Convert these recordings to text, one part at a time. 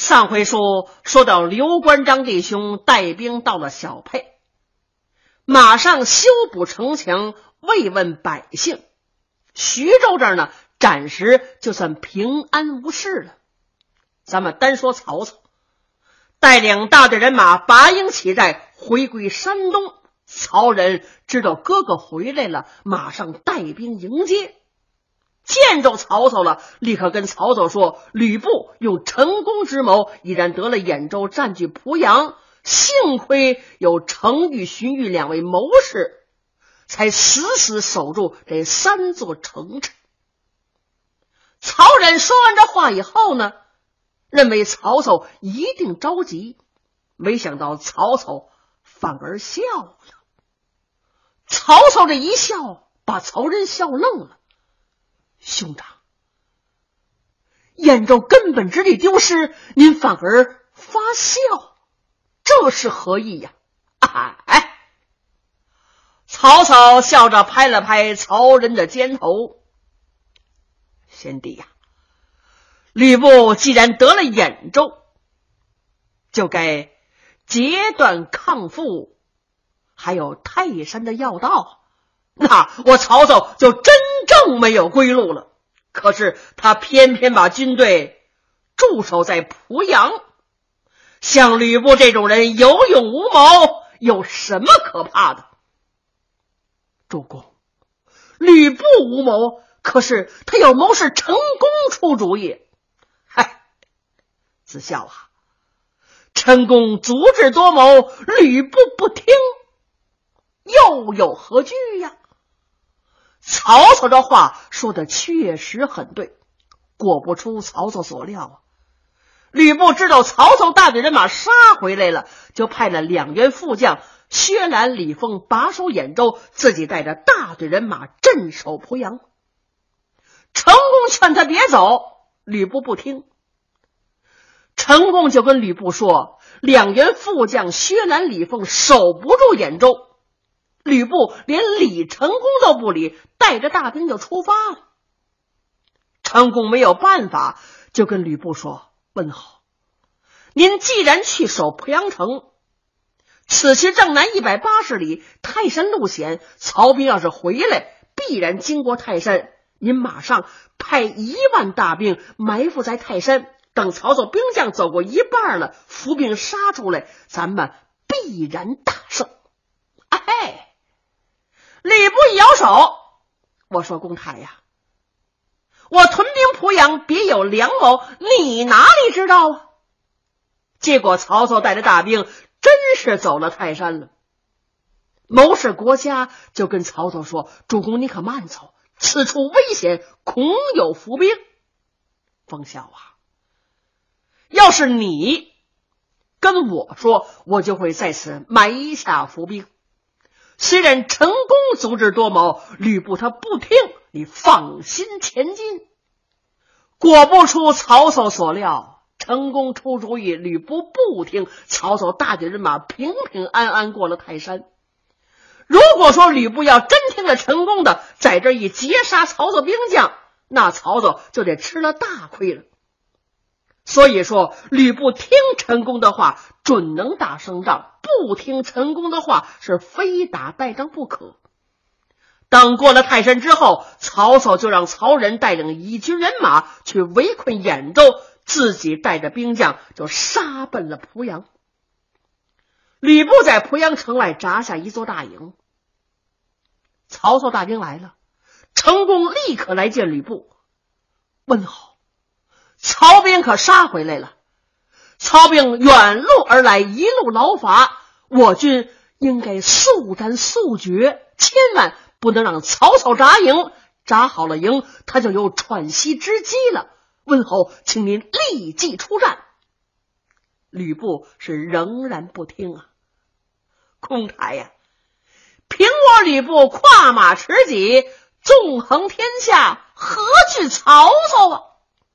上回书说到刘关张弟兄带兵到了小沛，马上修补城墙，慰问百姓。徐州这儿呢，暂时就算平安无事了。咱们单说曹操，带领大队人马拔营起寨，回归山东。曹仁知道哥哥回来了，马上带兵迎接。见着曹操了，立刻跟曹操说，吕布用成功之谋，已然得了兖州，占据濮阳，幸亏有程昱、荀彧两位谋士，才死死守住这3座城池。曹仁说完这话以后呢，认为曹操一定着急，没想到曹操反而笑了。曹操这一笑，把曹仁笑愣了。兄长，兖州根本之地丢失，您反而发笑，这是何意呀？哎，曹操笑着拍了拍曹仁的肩头。贤弟呀，吕布既然得了兖州，就该截断抗父还有泰山的要道，那我曹操就真正没有归路了。可是他偏偏把军队驻守在濮阳，像吕布这种人有勇无谋，有什么可怕的？主公，吕布无谋，可是他有谋士成功出主意。嗨，子孝啊，成功足智多谋，吕布不听，又有何惧呀？曹操这话说的确实很对，果不出曹操所料啊。吕布知道曹操大队人马杀回来了，就派了2员副将薛兰、李丰把守兖州，自己带着大队人马镇守濮阳。成功劝他别走，吕布不听。成功就跟吕布说，2员副将薛兰、李丰守不住兖州。吕布连理成功都不理，带着大兵就出发了。成功没有办法，就跟吕布说，问好，您既然去守濮阳城，此去正南180里，泰山路险，曹兵要是回来，必然经过泰山，您马上派1万大兵埋伏在泰山，等曹操兵将走过一半了，伏兵杀出来，咱们必然大胜。哎，吕布一摇手，我说公太呀，我屯兵濮阳别有良谋，你哪里知道啊？结果曹操带着大兵真是走了泰山了。谋士国家就跟曹操说，主公你可慢走，此处危险，恐有伏兵。冯孝啊，要是你跟我说，我就会在此埋下伏兵。虽然成功足智多谋，吕布他不听，你放心前进。果不出曹操所料，成功出主意，吕布不听，曹操大队人马平平安安过了泰山。如果说吕布要真听了成功的，在这一截杀曹操兵将，那曹操就得吃了大亏了。所以说吕布听成功的话，准能打胜仗，不听成功的话，是非打败仗不可。等过了泰山之后，曹操就让曹仁带领1军人马去围困兖州，自己带着兵将就杀奔了濮阳。吕布在濮阳城外扎下一座大营，曹操大兵来了，成功立刻来见吕布，问好，曹兵可杀回来了。曹兵远路而来，一路劳乏，我军应该速战速决，千万不能让曹操扎营，扎好了营，他就有喘息之机了。问候，请您立即出战。吕布是仍然不听啊。公台呀，凭我吕布跨马持戟，纵横天下，何惧曹操啊？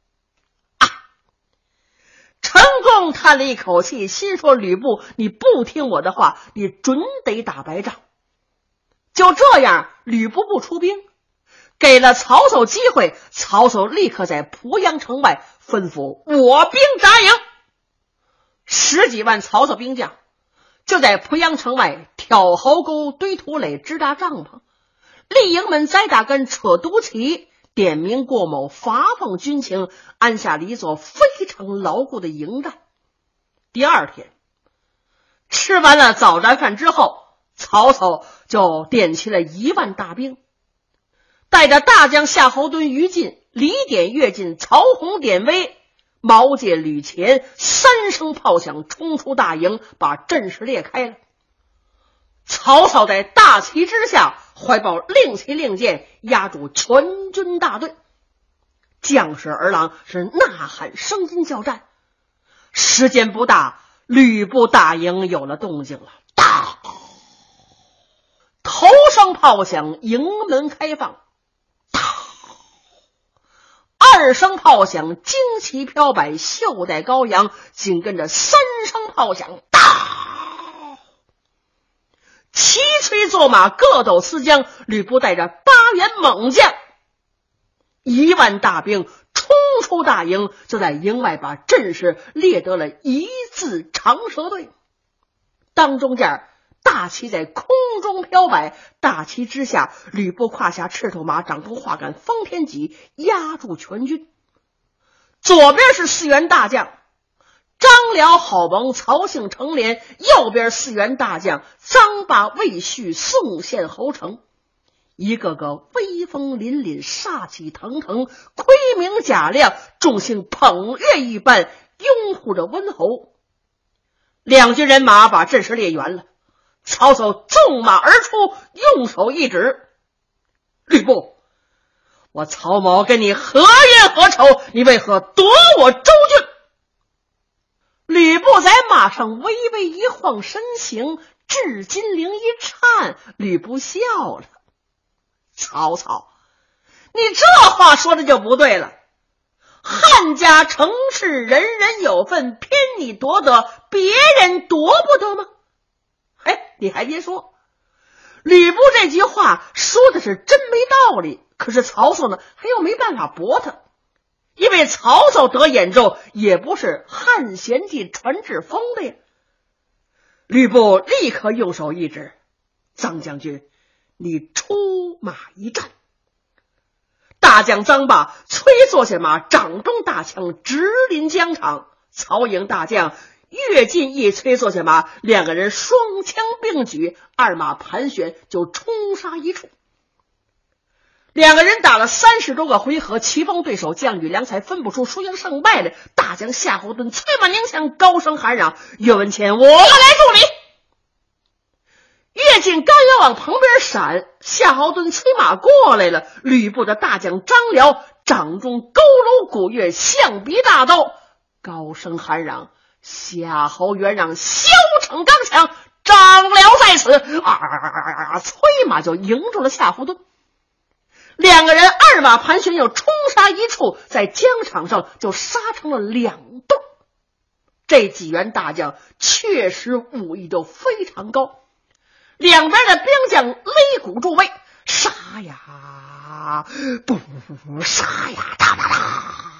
成功叹了一口气，心说吕布，你不听我的话，你准得打败仗。就这样，吕布不出兵，给了曹操机会。曹操立刻在濮阳城外吩咐我兵扎营。 10几万曹操兵将就在濮阳城外挑壕沟、堆土垒、支搭帐篷，立营门、栽大根、扯督旗，点名过某，发放军情，安下了一座非常牢固的营寨。第二天吃完了早战饭之后，曹操就点齐了1万大兵，带着大将夏侯惇、于禁、李典、乐进、曹洪、典韦、毛玠、吕虔3声炮响，冲出大营，把阵势裂开了。曹操在大旗之下怀抱令旗令箭，压住全军大队，将士儿郎是呐喊声音交战。时间不大，吕布大营有了动静了，大头声炮响，营门开放，2声炮响，旌旗飘摆，袖带高扬，紧跟着3声炮响，齐催坐马，各斗刺将。吕布带着8员猛将1万大兵冲出大营，就在营外把阵势列得了一字长蛇队。当中间大旗在空中飘摆，大旗之下，吕布胯下赤兔马，掌中画杆方天戟，压住全军。左边是4员大将张辽、郝萌、曹姓、程连，右边4员大将张霸、魏续、宋宪、侯成，一个个威风凛凛，杀气腾腾，盔明甲亮，众星捧月一般，拥护着温侯。2军人马把阵势列圆了，曹操纵马而出，用手一指：吕布，我曹某跟你何冤何仇？你为何夺我州郡？吕布在马上微微一晃身形，至金陵一颤，吕布笑了：曹操，你这话说的就不对了。汉家成事，人人有份，偏你夺得，别人夺不得吗？你还别说，吕布这句话说的是真没道理，可是曹操呢，还又没办法驳他，因为曹操得兖州也不是汉献帝传旨封的呀。吕布立刻用手一指：臧将军，你出马一战。大将臧霸催坐下马，掌中大枪直临疆场。曹营大将乐进一催坐下马，2个人双枪并举，2马盘旋，就冲杀一处。2个人打了30多个回合，棋逢对手，将与良才分不出输赢胜败来。大将夏侯惇催马拧枪，高声喊嚷：岳文谦，我来助你！乐进刚要往旁边闪，夏侯惇催马过来了。吕布的大将张辽掌中佝偻古月，象鼻大刀，高声喊嚷：夏侯元让，削逞刚强，张辽在此！催马就迎住了夏侯惇。2个人2马盘旋，又冲杀一处，在疆场上就杀成了2对。这几员大将确实武艺都非常高，两边的兵将擂鼓助威，杀呀不杀呀，哒哒哒。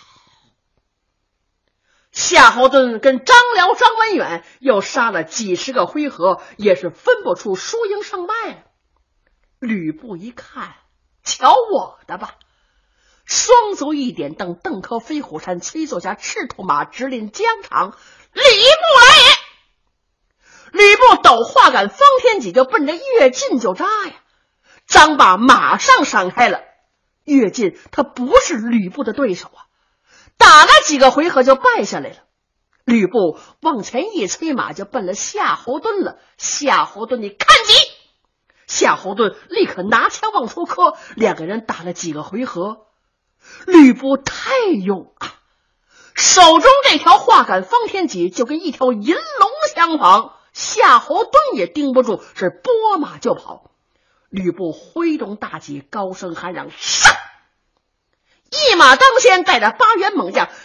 夏侯惇跟张辽、张文远又杀了几十个回合，也是分不出输赢胜败。吕布一看，瞧我的吧，双足一点，等邓科飞虎山，催坐下赤兔马，直临疆场。吕布来也！吕布抖画杆方天戟，就奔着乐进就扎呀。张霸马上闪开了，乐进他不是吕布的对手啊，打了几个回合就败下来了。吕布往前一催马，就奔了夏侯惇了。夏侯惇，你看戟！夏侯惇立刻拿枪往出磕，两个人打了几个回合。吕布太勇啊，手中这条画杆方天戟就跟一条银龙相仿，夏侯惇也盯不住，是拨马就跑。吕布挥动大戟，高声喊嚷：上！一马当先，带着8员猛将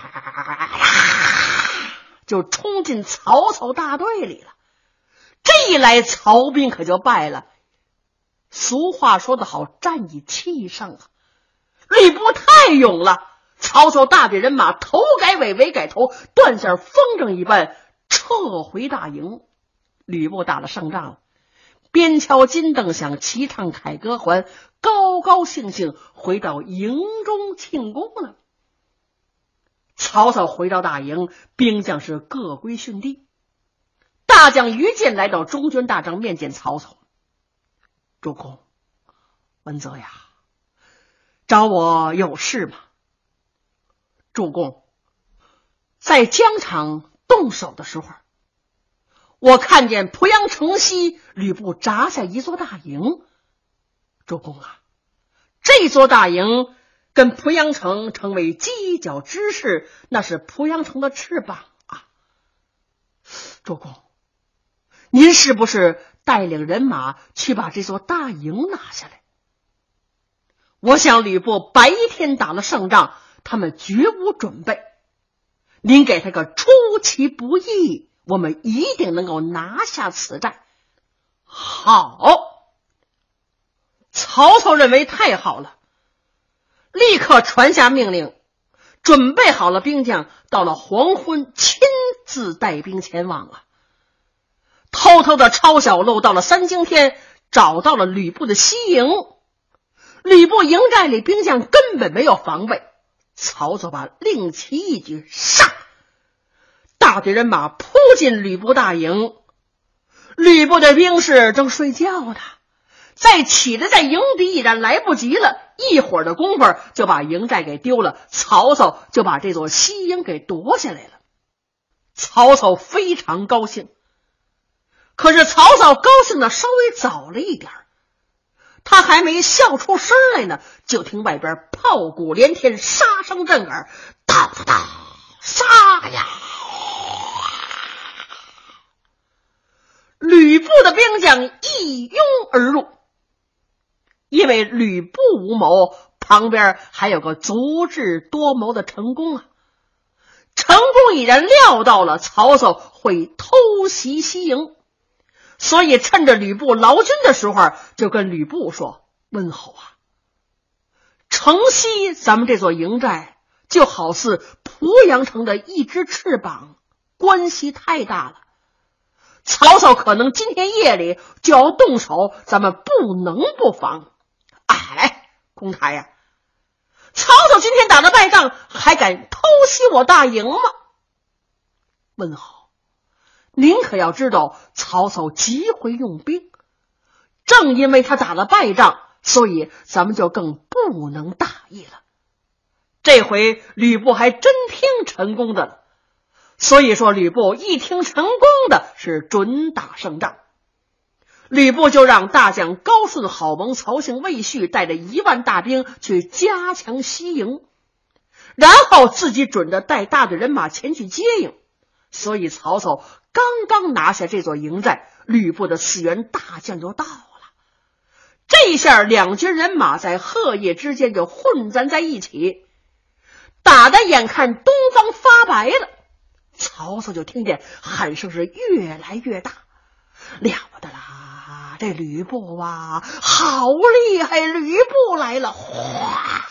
就冲进曹操大队里了。这一来，曹兵可就败了。俗话说得好，战以气胜啊！吕布太勇了， 曹操大队人马头改尾，尾改头，断线风筝一般撤回大营。吕布打了胜仗了，边敲金灯响，齐唱凯歌还，高高兴兴回到营中庆功了。曹操回到大营，兵将是各归训地。大将于禁来到中军大帐面见曹操。主公，文泽呀，找我有事吗？主公，在疆场动手的时候，我看见濮阳城西吕布扎下一座大营。主公啊，这座大营跟濮阳城成为犄角之势，那是濮阳城的翅膀啊。主公，您是不是带领人马去把这座大营拿下来？我想吕布白天打了胜仗，他们绝无准备，您给他个出其不意，我们一定能够拿下此战。好，曹操认为太好了，立刻传下命令，准备好了兵将，到了黄昏亲自带兵前往啊。偷偷的抄小路，到了三更天，找到了吕布的西营。吕布营寨里兵将根本没有防备，曹操把令旗一举，杀！大队人马扑进吕布大营。吕布的兵士正睡觉呢，再起来在营底已然来不及了，一会儿的功夫就把营寨给丢了，曹操就把这座西营给夺下来了。曹操非常高兴，可是曹操高兴的稍微早了一点，他还没笑出声来呢，就听外边炮鼓连天，杀声震耳，哒哒哒，杀呀！吕布的兵将一拥而入，因为吕布无谋，旁边还有个足智多谋的陈宫啊。陈宫已然料到了曹操会偷袭西营，所以趁着吕布劳军的时候，就跟吕布说：温侯啊，城西咱们这座营寨就好似濮阳城的一只翅膀，关系太大了，曹操可能今天夜里就要动手，咱们不能不防。哎，公台呀，曹操今天打了败仗，还敢偷袭我大营吗？温侯，您可要知道，曹操极会用兵，正因为他打了败仗，所以咱们就更不能大意了。这回吕布还真听陈宫的了，所以说吕布一听陈宫的，是准打胜仗。吕布就让大将高顺、郝萌、曹性、魏续带着1万大兵去加强西营，然后自己准着带大队人马前去接应。所以曹操刚刚拿下这座营寨，吕布的4员大将就到了。这一下两军人马在鹤夜之间就混战在一起，打得眼看东方发白了，曹操就听见喊声是越来越大，了不得啦，这吕布啊，好厉害，吕布来了！哗，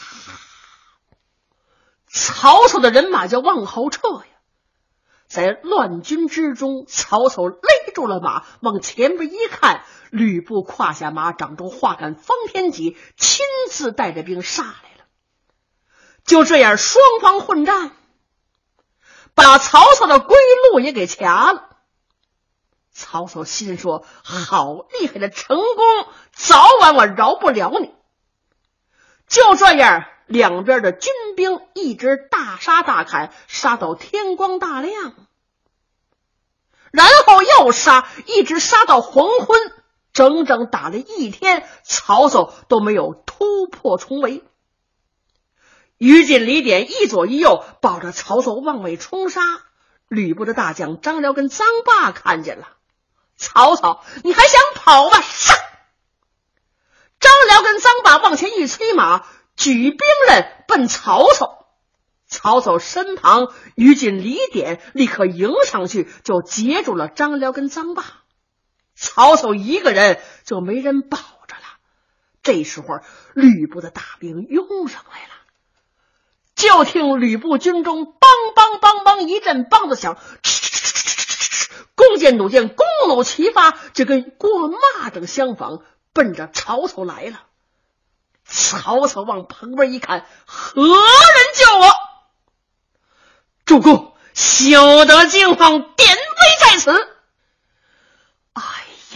曹操的人马就往后撤呀。在乱军之中，曹操勒住了马，往前边一看，吕布胯下马，掌中画杆方天戟，亲自带着兵杀来了。就这样双方混战，把曹操的归路也给卡了。曹操心说，好厉害的陈宫，早晚我饶不了你。就这样两边的军兵一直大杀大砍，杀到天光大亮，然后又杀，一直杀到黄昏，整整打了一天，曹操都没有突破重围。于禁、李典一左一右抱着曹操往外冲杀，吕布的大将张辽跟臧霸看见了，曹操你还想跑吗？杀！张辽跟臧霸往前一催马，举兵刃奔曹操。曹操身旁于禁、李典立刻迎上去，就截住了张辽跟臧霸。曹操一个人就没人保着了。这时候吕布的大兵涌上来了， 就听吕布军中梆梆梆梆一阵梆子响，弓箭弩箭弓弩齐发，就跟过蚂蚱相仿，奔着曹操来了。曹操往旁边一看，何人救我？主公，休得惊慌，典韦在此。哎呀！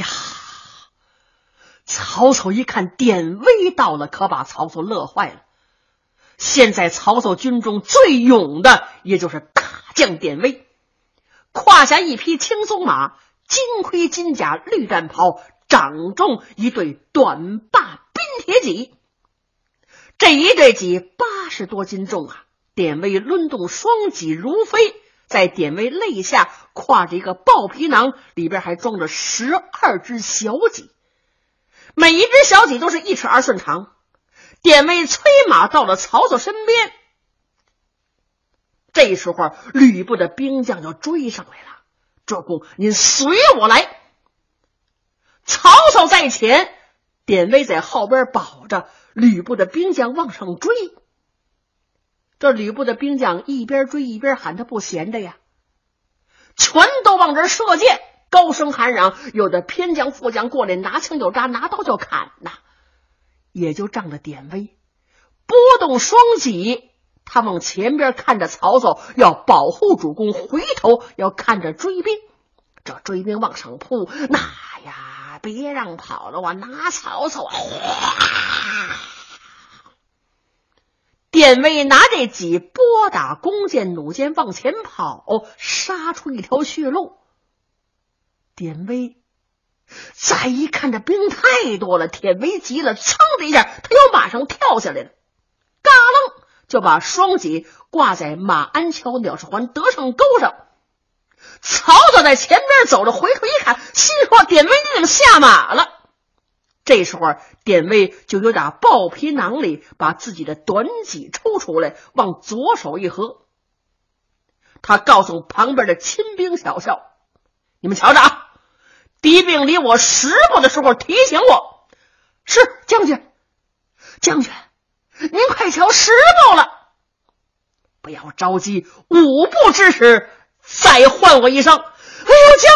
曹操一看典韦到了，可把曹操乐坏了。现在曹操军中最勇的也就是大将典韦，胯下一匹青鬃马，金盔金甲绿战袍，掌中一对短把冰铁戟。这一对戟80多斤重啊！典韦抡动双戟如飞，在典韦肋下挎着一个豹皮囊，里边还装着12只小戟，每一只小戟都是1尺2寸长。典韦催马到了曹操身边，这时候吕布的兵将就追上来了。主公，您随我来。曹操在前，典韦在后边保着，吕布的兵将往上追。这吕布的兵将一边追一边喊，他不闲着呀，全都往这射箭，高声喊嚷，有的偏将副将过来拿枪就扎，拿刀就砍呐。也就仗着典韦拨动双戟，他往前边看着曹操，要保护主公，回头要看着追兵。这追兵往上扑，那呀，别让跑了，我拿曹操啊！典韦拿这戟拨打弓箭弩箭往前跑，杀出一条血路。典韦再一看，这兵太多了，典韦急了，噌的一下，他由马上跳下来了，嘎楞就把双戟挂在马鞍桥鸟市环得胜钩上。曹操在前边走着，回头一看，心说典韦你怎么下马了？这时候典韦就由打豹皮囊里把自己的短戟抽出来，往左手一合。他告诉旁边的亲兵小校，你们瞧着啊，敌兵离我10步的时候提醒我。是将军，将军您快瞧10步了。不要着急，5步之时再唤我一声。哎呦，将军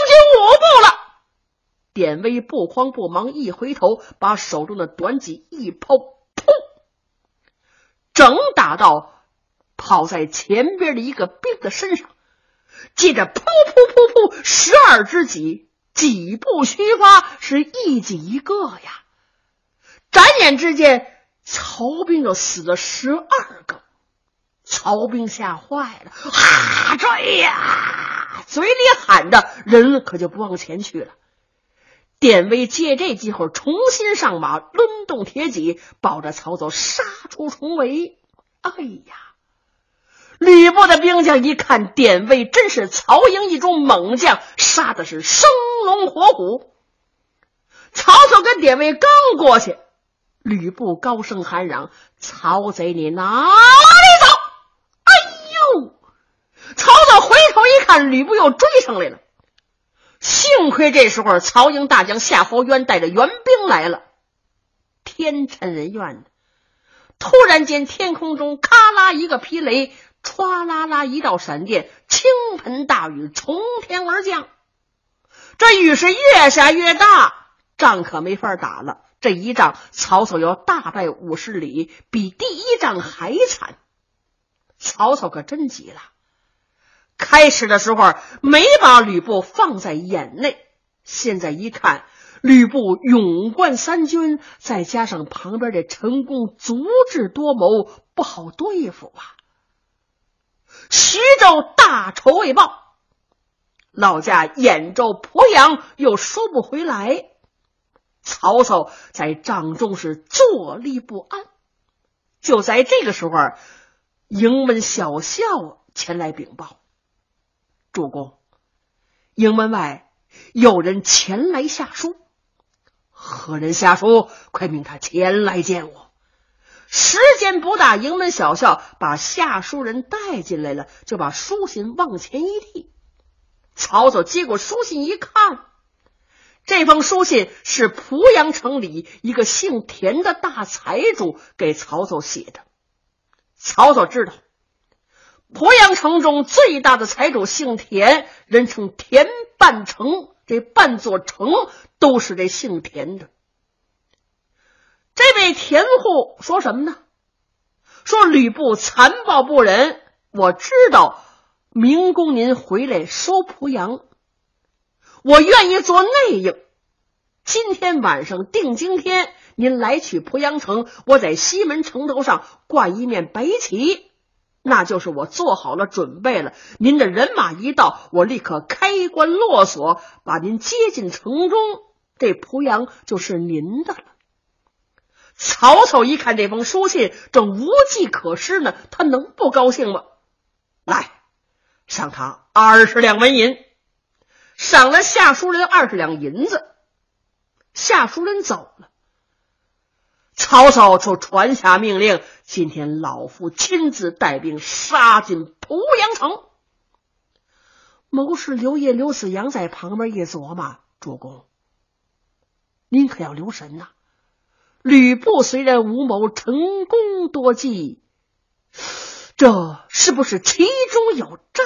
5步了。典韦不慌不忙，一回头把手中的短戟一抛，噗，正打到跑在前边的一个兵的身上，接着噗噗噗噗，12只戟几步虚发，是一戟一个呀。转眼之间，曹兵就死了12个。曹兵吓坏了，啊，追呀！嘴里喊着，人可就不往前去了。典韦借这机会重新上马，抡动铁戟，保着曹操杀出重围。哎呀！吕布的兵将一看，典韦真是曹营一中猛将，杀的是生龙活虎。曹操跟典韦刚过去，吕布高声喊嚷：“曹贼，你哪里走？”哎呦！曹操回头一看，吕布又追上来了。幸亏这时候曹营大将夏侯渊带着援兵来了。天趁人怨，突然间天空中咔啦一个霹雷，歘啦啦一道闪电，倾盆大雨从天而降。这雨是越下越大，仗可没法打了。这一仗曹操要大败50里，比第一仗还惨。曹操可真急了，开始的时候没把吕布放在眼内，现在一看吕布勇冠3军，再加上旁边的陈宫足智多谋，不好对付啊。徐州大仇未报，老家兖州鄱阳又收不回来，曹操在帐中是坐立不安。就在这个时候，营门小校前来禀报，主公，营门外有人前来下书。何人下书？快命他前来见我。时间不大，营门小校把下书人带进来了，就把书信往前一递。曹操接过书信一看，这封书信是濮阳城里一个姓田的大财主给曹操写的。曹操知道鄱阳城中最大的财主姓田，人称田半城，这半座城都是这姓田的。这位田户说什么呢？说吕布残暴不仁，我知道明公您回来收濮阳，我愿意做内应。今天晚上定经天，您来取濮阳城，我在西门城头上挂一面白旗，那就是我做好了准备了。您的人马一到，我立刻开关落锁，把您接进城中，这濮阳就是您的了。曹操一看这封书信，正无计可施呢，他能不高兴吗？来，赏他20两纹银，赏了夏书人20两银子。夏书人走了，曹操就传下命令，今天老夫亲自带兵杀进濮阳城。谋士刘烨、刘子阳在旁边一琢磨，主公，您可要留神呐。吕布虽然无谋，成功多计，这是不是其中有诈？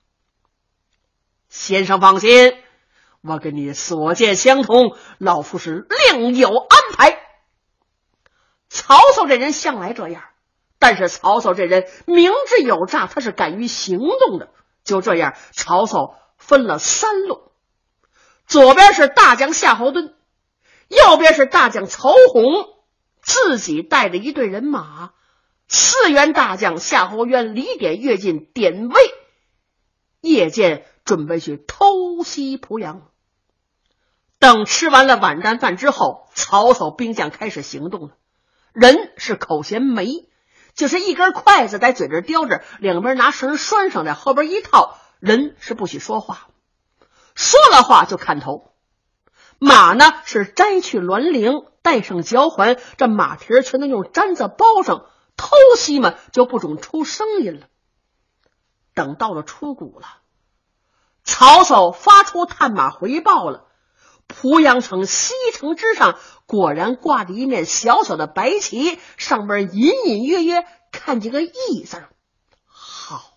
先生放心，我跟你所见相同，老夫是另有安排。曹操这人向来这样，但是曹操这人明知有诈，他是敢于行动的。就这样，曹操分了3路，左边是大将夏侯惇，右边是大将曹洪，自己带着一队人马，4员大将夏侯渊、李典跃进典韦，夜间准备去偷袭濮阳。等吃完了晚餐饭之后，曹操兵将开始行动了。人是口衔枚，就是一根筷子在嘴这叼着，两边拿绳拴上来，后边一套。人是不许说话，说了话就砍头。马呢是摘去銮铃，戴上脚环，这马蹄全都用毡子包上。偷袭嘛就不准出声音了。等到了出谷了，曹操发出探马回报了，濮阳城西城之上果然挂着一面小小的白旗，上边隐隐约约看见个义字。好，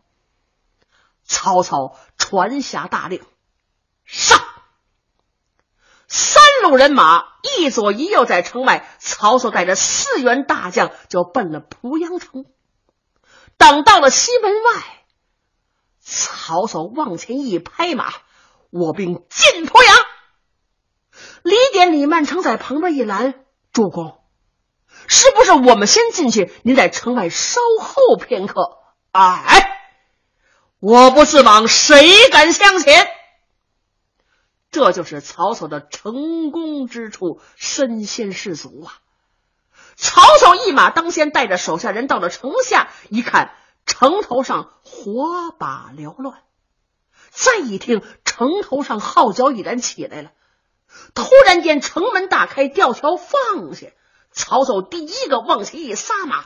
曹操传下大令，上！3路人马一左一右在城外，曹操带着4员大将就奔了濮阳城。等到了西门外，曹操往前一拍马，我兵进濮阳。李典、李曼成在旁边一拦，主公，是不是我们先进去，您在城外稍后片刻？哎，我不自往，谁敢向前？这就是曹操的成功之处，身先士卒啊！曹操一马当先，带着手下人到了城下，一看城头上火把缭乱，再一听城头上号角已然起来了。突然间城门大开，吊桥放下，曹操第一个往前一撒马，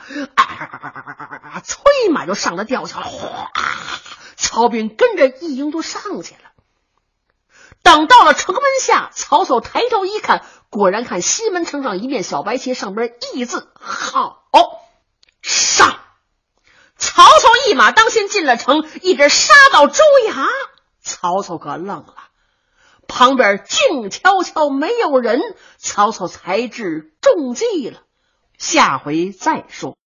催马就上了吊桥了。曹兵跟着一营就上去了。等到了城门下，曹操抬头一看，果然看西门城上一面小白旗，上边义字，好，上！曹操一马当先进了城，一直杀到州衙。曹操可愣了，旁边静悄悄没有人，曹操才知中计了。下回再说。